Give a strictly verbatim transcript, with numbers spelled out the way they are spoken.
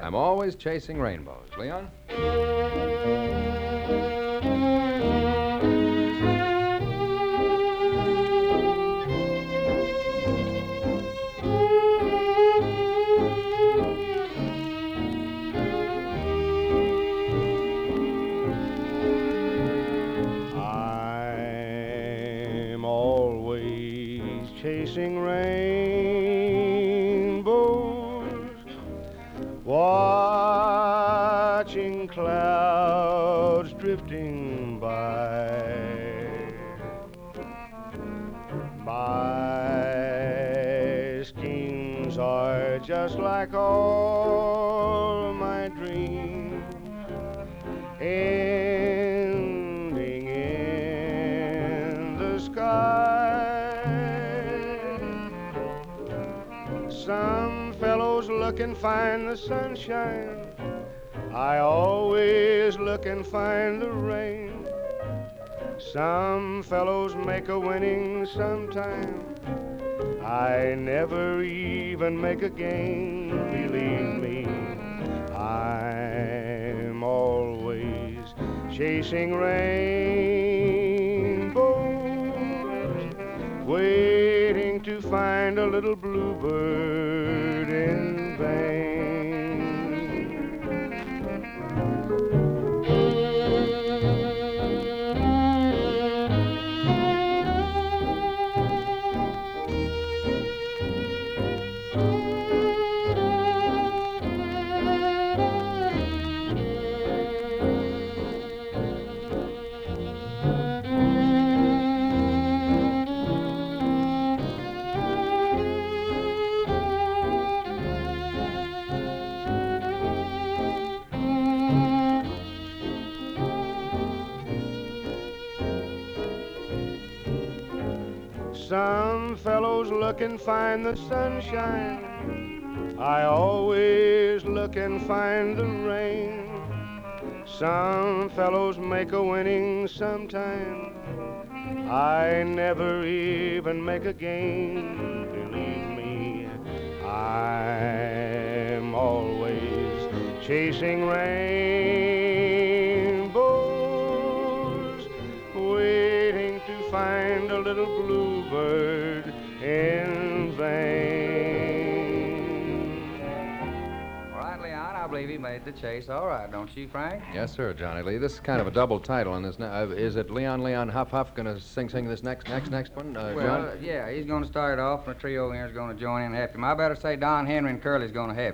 I'm always chasing rainbows. Leon? I'm always chasing rainbows, watching clouds drifting by. My schemes are just like all my dreams, ending in the sky. Some fellows look and find the sunshine, I always look and find the rain. Some fellows make a winning sometime, I never even make a gain. Believe me, I'm always chasing rainbows, waiting to find a little bluebird in vain. Some fellows look and find the sunshine, I always look and find the rain. Some fellows make a winning sometime, I never even make a gain. Believe me, I'm always chasing rainbows, waiting to find a little bluebird in vain. All right, Leon, I believe he made the chase all right, don't you, Frank? Yes, sir, Johnny Lee. This is kind of a double title on this. Ne- uh, is it Leon, Leon, Huff, Huff going to sing, sing this next, next, next one, uh, Well, John? yeah, he's going to start it off, and the trio here is going to join in and help him. I better say Don Henry and Curly's going to help